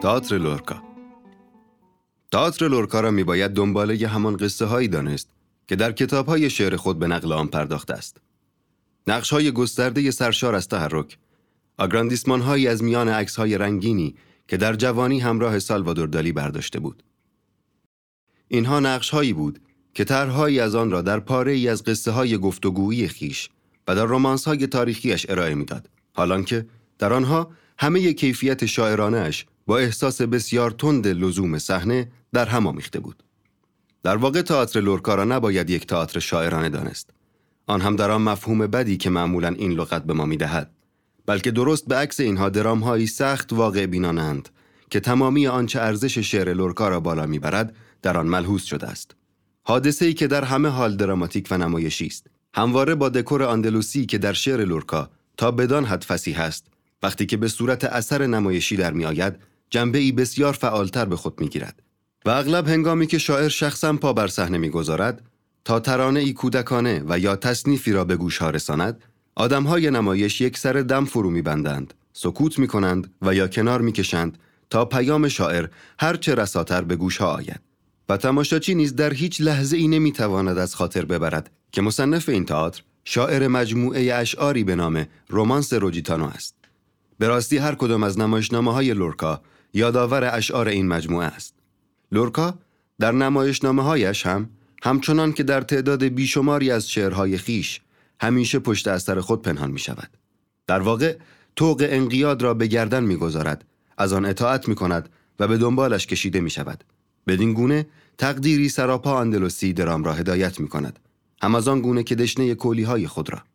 تئاتر لورکا. تئاتر لورکا را میباید دنباله همان قصه هایی دانست که در کتاب‌های شعر خود به نقل آن پرداخته است. نقش‌های گسترده سرشار از تحرک، آگراندیسمان‌هایی از میان عکس‌های رنگینی که در جوانی همراه سالوادور دالی برداشته بود. اینها نقش‌هایی بود که طرح‌هایی از آن را در پاره‌ای از قصه‌های گفتگویی خیش و در رمانس‌های تاریخیش ارائه می‌داد، حالانکه در آنها همه کیفیت شاعرانه‌اش با احساس بسیار تند لزوم صحنه در هم آمیخته بود. در واقع تئاتر لورکا را نباید یک تئاتر شاعرانه دانست. آن هم در آن مفهوم بدی که معمولاً این لغت به ما می‌دهد، بلکه درست به عکس اینها درام‌هایی سخت واقع بینانند که تمامی آنچه ارزش شعر لورکا را بالا می‌برد در آن ملحوظ شده است. حادثه‌ای که در همه حال دراماتیک و نمایشی است، همواره با دکور اندلوسی که در شعر لورکا تا بدان حد فصیح است، وقتی که به صورت اثر نمایشی در می‌آید، جنبه‌ای بسیار فعالتر به خود می‌گیرد و اغلب هنگامی که شاعر شخصاً پا بر صحنه می‌گذارد تا ترانه‌ای کودکانه و یا تصنیفی را به گوش‌ها رساند، آدم‌های نمایش یک سر دم فرو می‌بندند، سکوت می‌کنند و یا کنار می‌کشند تا پیام شاعر هر چه رساتر به گوش‌ها آید. و تماشاچی نیز در هیچ لحظه‌ای نمی‌تواند از خاطر ببرد که مصنف این تئاتر شاعر مجموعه اشعاری به نام رومانس روجیتانو است. به راستی هر کدام از نمایشنامه‌های لورکا یادآور اشعار این مجموعه است. لورکا در نمایشنامه‌هایش همچنان که در تعداد بیشماری از شعرهای خیش همیشه پشت اثر خود پنهان می‌شود. در واقع طوق انقیاد را به گردن می‌گذارد، از آن اطاعت می‌کند و به دنبالش کشیده می‌شود. بدین گونه تقدیری سراپا اندلوسی درام را هدایت می‌کند، هم از آن گونه که دشنه کولی‌های خود را.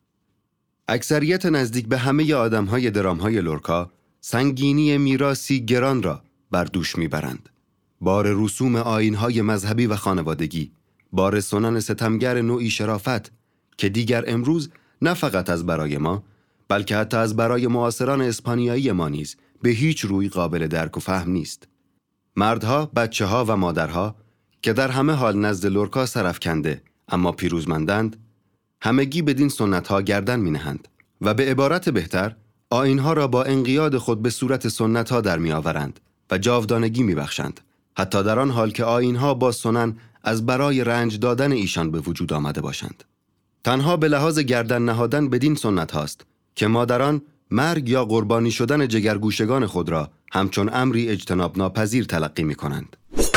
اکثریت نزدیک به همه آدم‌های درام‌های لورکا سنگینی میراثی گران را بر دوش می‌برند. بار رسوم آیین‌های مذهبی و خانوادگی، بار سنن ستمگر نوعی شرافت که دیگر امروز نه فقط از برای ما، بلکه حتی از برای معاصران اسپانیایی ما نیز به هیچ روی قابل درک و فهم نیست. مردها، بچه‌ها و مادرها که در همه حال نزد لورکا سرافکنده اما پیروزمندند، همگی بدین سنت‌ها گردن می‌نهند و به عبارت بهتر آیین‌ها را با انقیاد خود به صورت سنت‌ها در می‌آورند و جاودانگی می‌بخشند، حتی در آن حال که آیین‌ها با سنن از برای رنج دادن ایشان به وجود آمده باشند. تنها به لحاظ گردن نهادن بدین سنت هاست که مادران مرگ یا قربانی شدن جگرگوشگان خود را همچون امری اجتناب ناپذیر تلقی می کنند.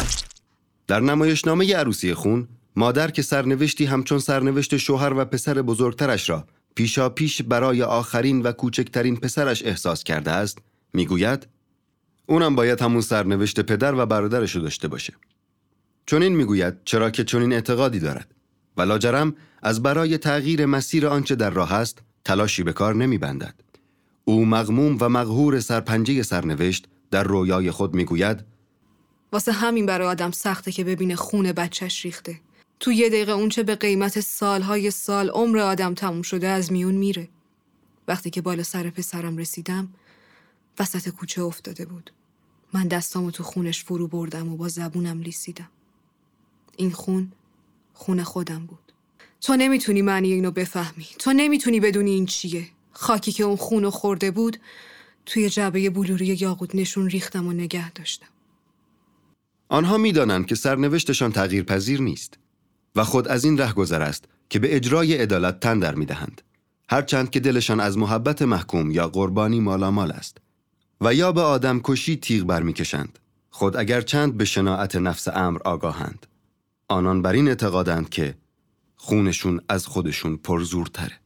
در نمایشنامه عروسی خون، مادر که سرنوشتی همچون سرنوشت شوهر و پسر بزرگترش را پیشا پیش برای آخرین و کوچکترین پسرش احساس کرده است، می گوید اونم باید همون سرنوشت پدر و برادرش رو داشته باشه. چنین میگوید چرا که چنین اعتقادی دارد و لاجرم از برای تغییر مسیر آنچه در راه است تلاشی به کار نمیبندد. او مغموم و مقهور سرپنجه سرنوشت در رویای خود میگوید واسه همین برای آدم سخته که ببینه خون بچهش ریخته. تو یه دقیقه اونچه به قیمت سالهای سال عمر آدم تموم شده از میون میره. وقتی که بالا سر پسرم رسیدم وسط کوچه افتاده بود. من دستامو تو خونش فرو بردم و با زبونم لیسیدم. این خون خودم بود. تو نمیتونی معنی اینو بفهمی. تو نمیتونی بدونی این چیه. خاکی که اون خونو خورده بود توی جعبه بلوری یاقوت نشون ریختم و نگه داشتم. آنها میدانند که سرنوشتشان تغییر پذیر نیست و خود از این رهگذر است که به اجرای عدالت تن در میدهند، هرچند که دلشان از محبت محکوم یا قربانی مالامال است و یا به آدم کشی تیغ برمیکشند، خود اگر چند به شناعت نفس امر آگاهند. آنان بر این اعتقادند که خونشون از خودشون پرزورتره.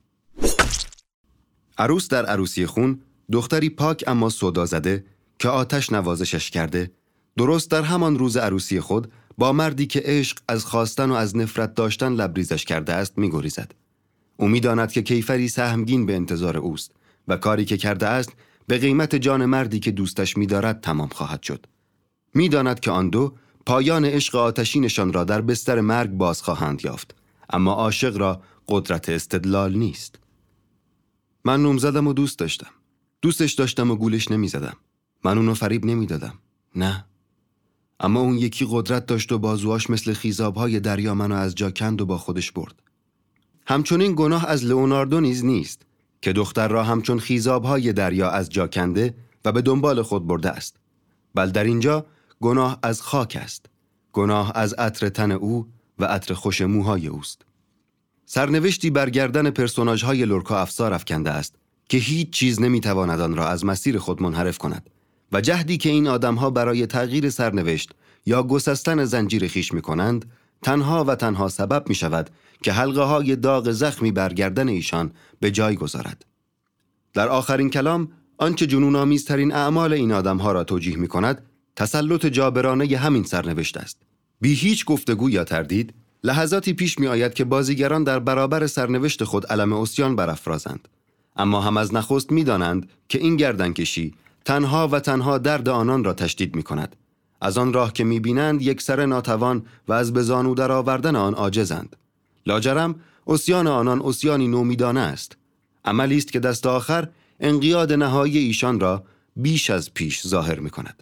عروس در عروسی خون، دختری پاک اما سودا زده که آتش نوازشش کرده، درست در همان روز عروسی خود با مردی که عشق از خواستن و از نفرت داشتن لبریزش کرده است می‌گریزد. او می‌داند که کیفری سهمگین به انتظار اوست و کاری که کرده است به قیمت جان مردی که دوستش می‌دارد تمام خواهد شد. می‌داند که آن دو پایان عشق آتشینشان را در بستر مرگ باز خواهند یافت، اما عاشق را قدرت استدلال نیست. من نومزدم و دوستش داشتم و گولش نمی‌زدم. من اونو فریب نمی‌دادم. نه. اما اون یکی قدرت داشت و بازوهاش مثل خیزاب‌های دریا منو از جا کند و با خودش برد. همچنین گناه از لئوناردو نیز نیست که دختر را همچون خیزاب‌های دریا از جا کنده و به دنبال خود برده است. بل در اینجا گناه از خاک است. گناه از عطر تن او و عطر خوش موهای اوست. سرنوشتی بر گردن پرسوناژهای لورکا افسار افکنده است که هیچ چیز نمیتواند آن را از مسیر خود منحرف کند و جهدی که این آدمها برای تغییر سرنوشت یا گسستن زنجیر خیش میکنند تنها و تنها سبب می شود که حلقه های داغ زخمی بر گردن ایشان به جای گذارد. در آخرین کلام آنچه جنون‌آمیزترین اعمال این آدمها را توجیه می کند تسلط جابرانه همین سرنوشت است. بی هیچ گفتگو یا تردید لحظاتی پیش می آید که بازیگران در برابر سرنوشت خود علم عصیان برافرازند، اما هم از نخست می دانند که این گردنکشی تنها و تنها درد آنان را تشدید می کند. از آن راه که می بینند یک سر ناتوان و از به زانو در آوردن آن عاجزند. لاجرم عصیان آنان عصیانی نومیدانه است. عملی است که دست آخر انقیاد نهایی ایشان را بیش از پیش ظاهر می کند.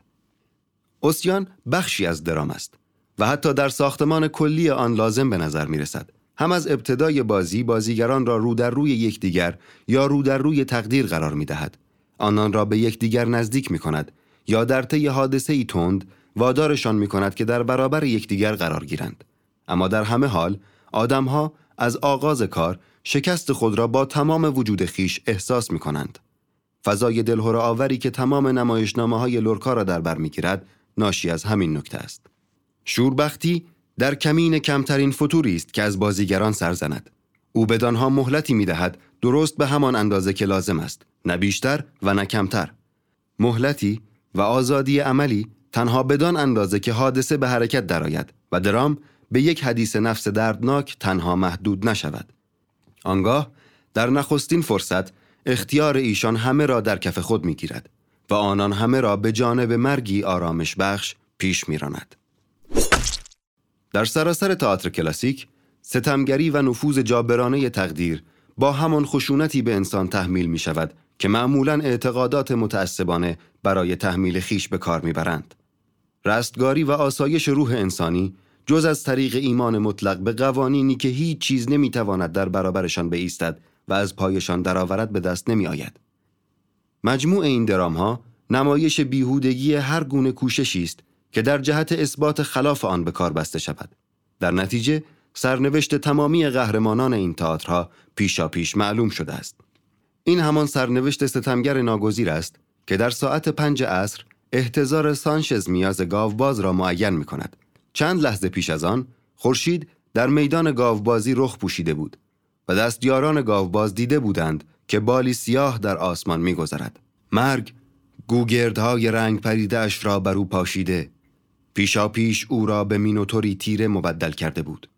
عصیان بخشی از درام است و حتی در ساختمان کلی آن لازم به نظر می رسد. هم از ابتدای بازی بازیگران را رو در روی یکدیگر یا رو در روی تقدیر قرار می دهد. آنان را به یکدیگر نزدیک می کند یا در طی حادثه‌ای تند وادارشان می کند که در برابر یکدیگر قرار گیرند. اما در همه حال آدمها از آغاز کار شکست خود را با تمام وجود خیش احساس می کنند. فضای دلهره آوری که تمام نمایشنامه‌های لورکا را در بر می‌گیرد ناشی از همین نکته است. شوربختی در کمین کمترین فتوری است که از بازیگران سرزند. او بدانها مهلتی می‌دهد درست به همان اندازه که لازم است، نه بیشتر و نه کمتر. مهلتی و آزادی عملی تنها بدان اندازه که حادثه به حرکت درآید و درام به یک حدیث نفس دردناک تنها محدود نشود. آنگاه در نخستین فرصت اختیار ایشان همه را در کف خود می‌گیرد و آنان همه را به جانب مرگی آرامش بخش پیش می‌راند. در سراسر تئاتر کلاسیک، ستمگری و نفوذ جابرانه تقدیر با همان خشونتی به انسان تحمیل می شود که معمولاً اعتقادات متعصبانه برای تحمیل خیش به کار می‌برند. رستگاری و آسایش روح انسانی جز از طریق ایمان مطلق به قوانینی که هیچ چیز نمی‌تواند در برابرشان بایستد و از پایشان درآورد به دست نمی‌آید. مجموع این درام‌ها نمایش بیهودگی هر گونه کوششی است که در جهت اثبات خلاف آن به کار بسته شود. در نتیجه سرنوشت تمامی قهرمانان این تئاترها پیشاپیش معلوم شده است. این همان سرنوشت ستمگر ناگزیر است که در ساعت 5 عصر احتضار سانچز میاز گاوباز را معین می‌کند. چند لحظه پیش از آن خورشید در میدان گاوبازی رخ پوشیده بود و دستیاران گاوباز دیده بودند که بالی سیاه در آسمان می‌گذرد. مرگ گوگردهای رنگ پریده اش را بر او پاشیده، پیشاپیش او را به مینوتوری تیره مبدل کرده بود.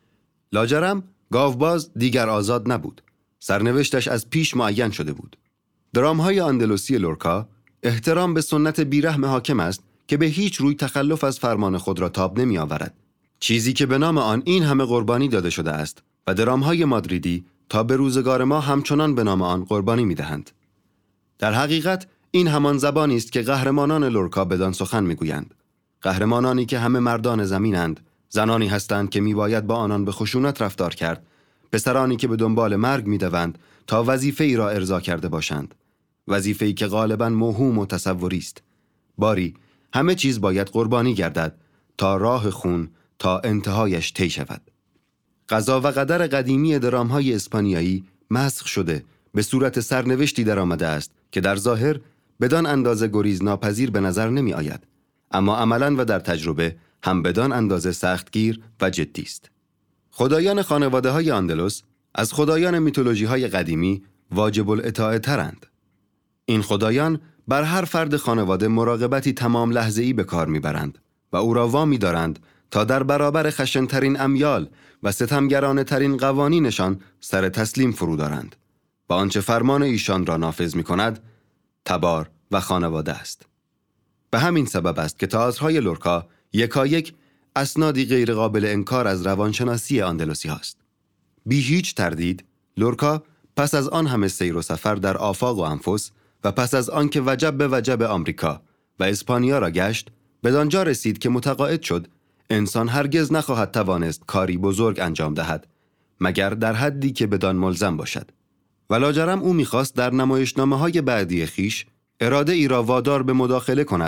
لاجرم گاوباز دیگر آزاد نبود. سرنوشتش از پیش معین شده بود. درام‌های اندلوسی لورکا احترام به سنت بیرحم حاکم است که به هیچ روی تخلف از فرمان خود را تاب نمی آورد. چیزی که به نام آن این همه قربانی داده شده است و درام‌های مادریدی تا به روزگار ما همچنان به نام آن قربانی می دهند. در حقیقت این همان زبانی است که قهرمانان لورکا بدان سخن می گویند. قهرمانانی که همه مردان زمینند، زنانی هستند که می باید با آنان به خشونت رفتار کرد، پسرانی که به دنبال مرگ می دوند تا وظیفه‌ای را ارضا کرده باشند، وظیفه‌ای که غالباً موهوم و تصوری است. باری همه چیز باید قربانی گردد تا راه خون تا انتهایش طی شود. قضا و قدر قدیمی درام‌های اسپانیایی مسخ شده به صورت سرنوشتی در آمده است که در ظاهر بدان اندازه گریز ناپذیر به نظر نمی آید، اما عملاً و در تجربه هم بدان اندازه سختگیر و جدی است. خدایان خانواده‌های اندلس از خدایان میتولوژی‌های قدیمی واجب الاطاعه ترند. این خدایان بر هر فرد خانواده مراقبتی تمام لحظه‌ای به کار می‌برند و او را وامی دارند تا در برابر خشن‌ترین امیال و ستمگرانه ترین قوانینشان سر تسلیم فرو دارند. با آنچه فرمان ایشان را نافذ می‌کند تبار و خانواده است. به همین سبب است که تئاترهای لورکا یکایک اسنادی غیر قابل انکار از روانشناسی اندلسی هاست. بی هیچ تردید لورکا پس از آن همه سیر و سفر در آفاق و انفس و پس از آن که وجب به وجب آمریکا و اسپانیا را گشت بدانجا رسید که متقاعد شد انسان هرگز نخواهد توانست کاری بزرگ انجام دهد مگر در حدی که بدان ملزم باشد. و لاجرم او می‌خواست در نمایشنامه‌های بعدی خیش اراده ای را وادار به مداخله کند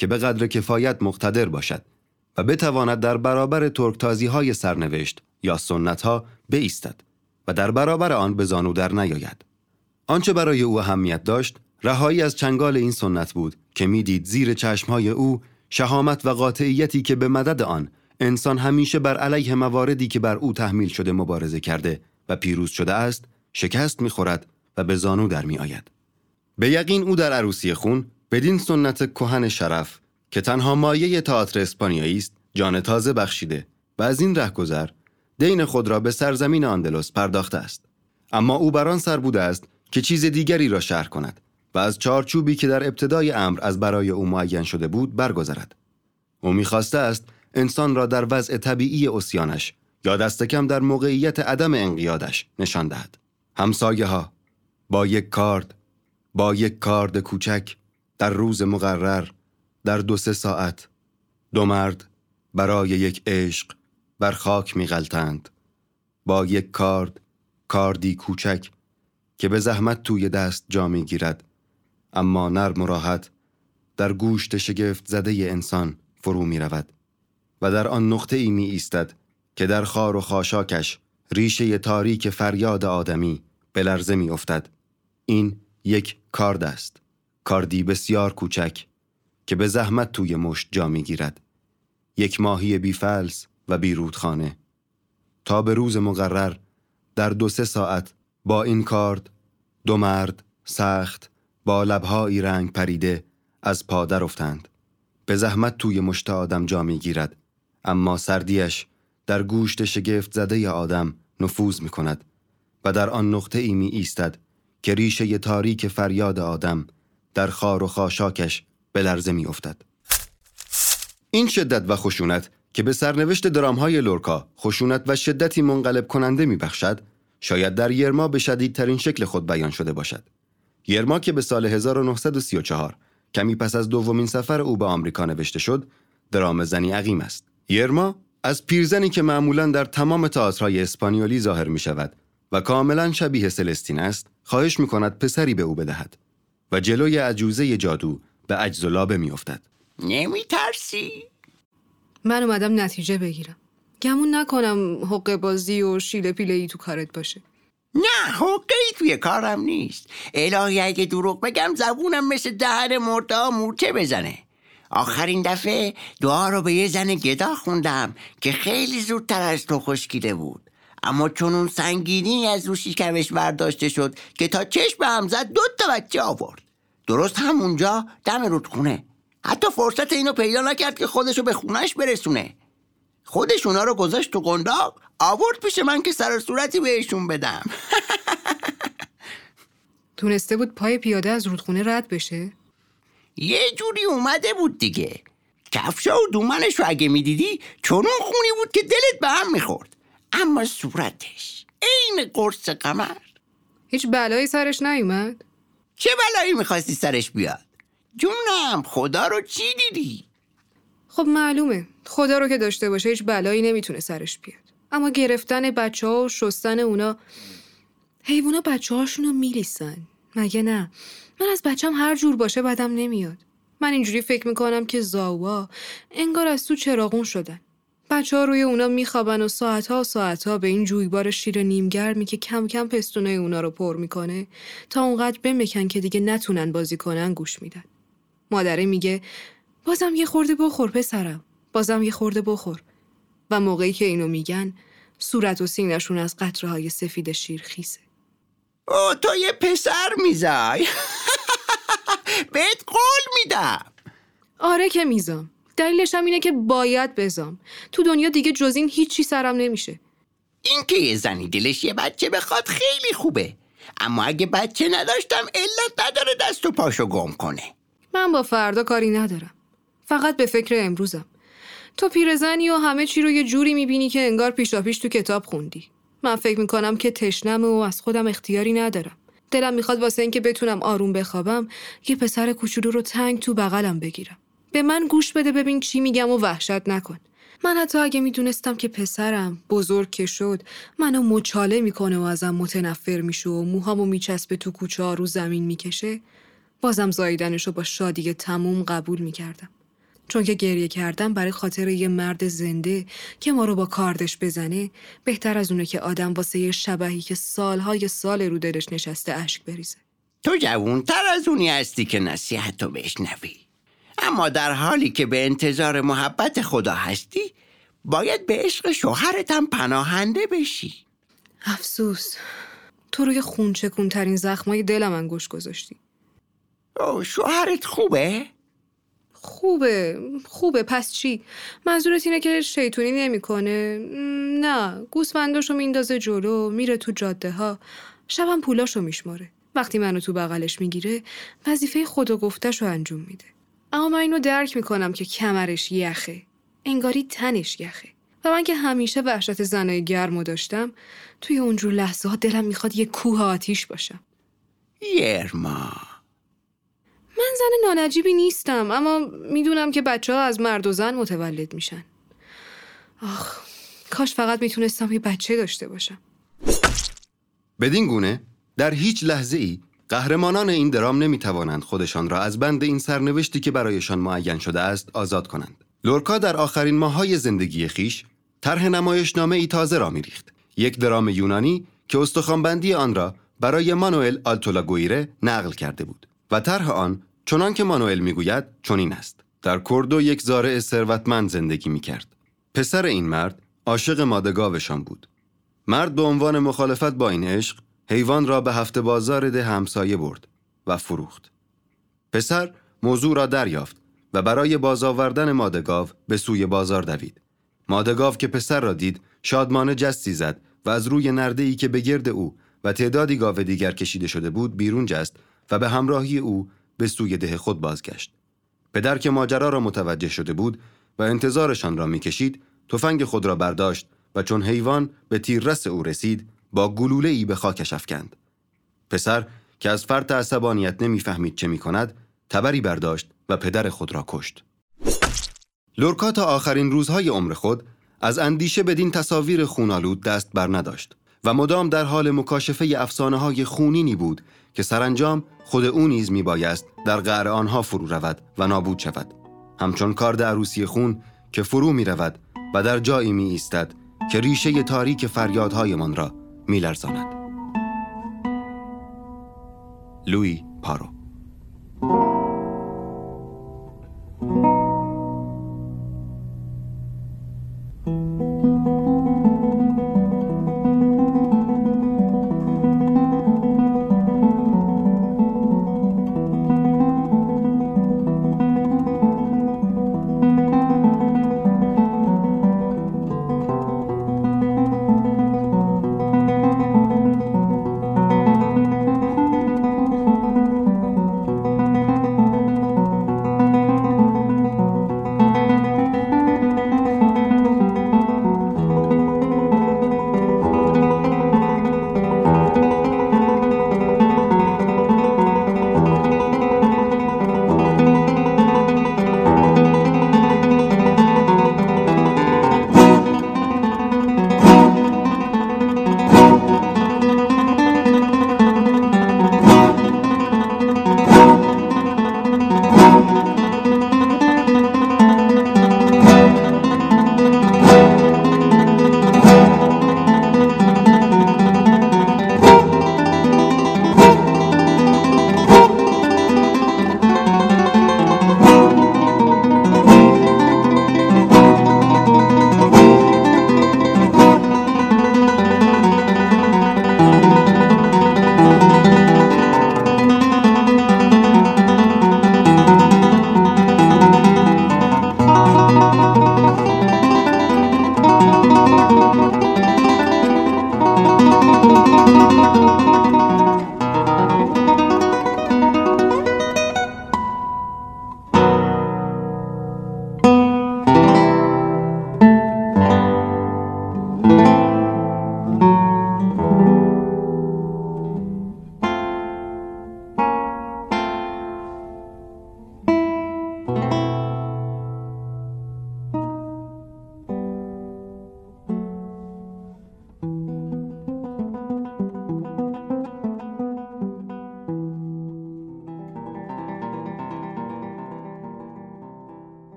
که به قدر کفایت مقتدر باشد و بتواند در برابر ترکتازی‌های سرنوشت یا سنت‌ها بایستد و در برابر آن به زانو در نیاید. آنچه برای او اهمیت داشت، رهایی از چنگال این سنت بود که می‌دید زیر چشم‌های او شهامت و قاطعیتی که به مدد آن انسان همیشه بر علیه مواردی که بر او تحمیل شده مبارزه کرده و پیروز شده است، شکست می‌خورد و به زانو در می‌آید. به یقین او در عروسی خون بدین سنت کهن شرف که تنها مایه تئاتر اسپانیایی است، جان تازه بخشیده و از این رهگذر دین خود را به سرزمین آندلس پرداخته است. اما او بر آن سر بوده است که چیز دیگری را شرح کند و از چارچوبی که در ابتدای امر از برای او معین شده بود برگذرد. او می‌خواسته است انسان را در وضع طبیعی عصیانش یا دست کم در موقعیت عدم انقیادش نشان دهد. همسایه‌ها با یک کارد کوچک در روز مقرر در 2-3 ساعت 2 مرد برای یک عشق بر خاک می‌غلطند، با یک کاردی کوچک که به زحمت توی دست جا می‌گیرد، اما نرم و راحت در گوشت شگفت زده انسان فرو می‌رود و در آن نقطه‌ای می‌ایستد که در خار و خاشاکش ریشه تاریک فریاد آدمی به لرزه می‌افتد. این یک کارد است، کاردی بسیار کوچک که به زحمت توی مشت جا می‌گیرد، یک ماهی بی‌فلس و بیرودخانه. تا به روز مقرر در 2-3 ساعت با این کارد 2 مرد سخت با لب‌هایی رنگ پریده از پا در افتند. به زحمت توی مشت آدم جا می‌گیرد، اما سردیش در گوشت شگفت زده آدم نفوذ می‌کند و در آن نقطه‌ای می‌ایستد که ریشه تاریک فریاد آدم در خار و خاشاکش به لرزه می‌افتد. این شدت و خشونت که به سرنوشت درام‌های لورکا خشونت و شدتی منقلب کننده می‌بخشد، شاید در یرما به شدیدترین شکل خود بیان شده باشد. یرما که به سال 1934 کمی پس از دومین سفر او به آمریکا نوشته شد، درام زنی عقیم است. یرما از پیرزنی که معمولاً در تمام تئاترهای اسپانیولی ظاهر می‌شود و کاملاً شبیه سلستین است، خواهش می‌کند پسری به او بدهد و جلوی عجوزه جادو به عجز و لابه می‌افتد. نمی‌ترسی؟ من اومدم نتیجه بگیرم. گمون نکنم حقه بازی و شیله پیله‌ای تو کارت باشه. نه، حقه‌ای توی کارم نیست. الهی اگه دروغ بگم زبونم مثل دهن مرده مورچه بزنه. آخرین دفعه دعا رو به یه زن گدا خوندم که خیلی زودتر از تو خشکیده بود، اما چون اون سنگینی از رو شکمش برداشته شد که تا چشم هم زد 2 بچه آورد. درست همونجا دم رودخونه. حتی فرصت اینو پیدا نکرد که خودشو به خونش برسونه. خودش اونا رو گذاشت تو قنداق، آورد پیش من که سر صورتی بهشون بدم. تونسته بود پای پیاده از رودخونه رد بشه؟ یه جوری اومده بود دیگه. کفشا و دومنش رو اگه میدیدی چنون خونی بود که دلت به هم میخورد، اما صورتش عین قرص قمر. هیچ بلایی سرش نیومد؟ چه بلایی میخواستی سرش بیاد؟ جونم، خدا رو چی دیدی؟ خب معلومه خدا رو که داشته باشه هیچ بلایی نمیتونه سرش بیاد، اما گرفتن بچه‌ها و شستن اونا، حیوونا بچه‌هاشونو میلیسن مگه نه؟ من از بچم هر جور باشه بدم نمیاد. من اینجوری فکر میکنم که زاوا انگار از تو چراغون شدن. بچه‌ها روی اونا میخوابن و ساعتها به این جویبار شیر نیمگرمی که کم کم پستونه اونا رو پر میکنه تا اونقدر بمکن که دیگه نتونن بازی کنن گوش میدن. مادره میگه بازم یه خورده بخور پسرم، بازم یه خورده بخور. و موقعی که اینو میگن صورت و سینه‌شون از قطره‌های سفید شیر خیسه. او تو یه پسر میزای. بهت قول میدم. آره که میزام. دلیلش هم اینه که باید بزام. تو دنیا دیگه جز این هیچی سرم نمیشه. این که یه زنی دلش یه بچه بخواد خیلی خوبه، اما اگه بچه نداشتم علت نداره دست و پاشو گم کنه. من با فردا کاری ندارم، فقط به فکر امروزم. تو پیرزنی و همه چی رو یه جوری میبینی که انگار پیشاپیش تو کتاب خوندی. من فکر میکنم که تشنمه و از خودم اختیاری ندارم. دلم میخواد واسه این که بتونم آروم بخوابم یه پسر کوچولو رو تنگ تو بغلم بگیرم. به من گوش بده ببین چی میگم و وحشت نکن. من حتی اگه میدونستم که پسرم بزرگ که شد منو مچاله میکنه و ازم متنفر میشه و موهامو میچسبه تو کوچه ها رو زمین میکشه، بازم زاییدنشو با شادی تموم قبول میکردم. چون که گریه کردن برای خاطر یه مرد زنده که ما رو با کاردش بزنه بهتر از اونه که آدم واسه یه شبحی که سالهای سال رو دلش نشسته اشک بریزه. تو جوان‌تر از اونی هستی که نصیحتو بشنوی، اما در حالی که به انتظار محبت خدا هستی باید به عشق شوهرت هم پناهنده بشی. افسوس، تو روی خونچکون‌ترین زخمای دلم انگوش گذاشتی. شوهرت خوبه؟ خوبه پس چی؟ منظورت اینه که شیطونی نمی‌کنه؟ نه، گوسفنداشو میندازه جلو، میره تو جاده ها، شبم پولاشو میشماره. وقتی منو تو بغلش میگیره وظیفه خدا گفته‌شو انجام میده. اما من اینو درک میکنم که کمرش یخه، انگاری تنش یخه. و من که همیشه وحشت زنای گرمو داشتم، توی اونجور لحظه ها دلم میخواد یه کوه آتیش باشم. یرما، من زن نانجیبی نیستم، اما میدونم که بچه ها از مرد و زن متولد میشن. آخ، کاش فقط میتونستم یه بچه داشته باشم. بدین گونه در هیچ لحظه ای قهرمانان این درام نمیتوانند خودشان را از بند این سرنوشتی که برایشان معین شده است آزاد کنند. لورکا در آخرین ماه‌های زندگی خیش طرح نمایشنامه ای تازه را میریخت. یک درام یونانی که استخوان‌بندی آن را برای مانوئل آلتولاگویره نقل کرده بود و طرح آن چنان که مانوئل میگوید چنین است. در کوردو یک زارع ثروتمند زندگی میکرد. پسر این مرد عاشق ماده گاوشان بود. مرد به عنوان مخالفت با این عشق حیوان را به هفته بازار ده همسایه برد و فروخت. پسر موضوع را دریافت و برای بازآوردن ماده گاو به سوی بازار دوید. ماده گاو که پسر را دید شادمانه جستی زد و از روی نرده‌ای که به گرد او و تعدادی گاو دیگر کشیده شده بود بیرون جست و به همراهی او به سوی ده خود بازگشت. پدر که ماجرا را متوجه شده بود و انتظارشان را می‌کشید، تفنگ خود را برداشت و چون حیوان به تیررس او رسید با گلوله‌ای به خاکش افکند. پسر که از فرط عصبانیت نمی‌فهمید چه می‌کند، تبری برداشت و پدر خود را کشت. لورکا تا آخرین روزهای عمر خود از اندیشه بدین تصاویر خونالود دست بر نداشت و مدام در حال مکاشفه افسانه‌های خونینی بود که سرانجام خود او نیز میبایست در قعر آنها فرو رود و نابود شود، همچون کارد عروسی خون که فرو میرود و در جایی می ایستد که ریشه تاریک فریادهایمان را میلرزاند. لویی پارو.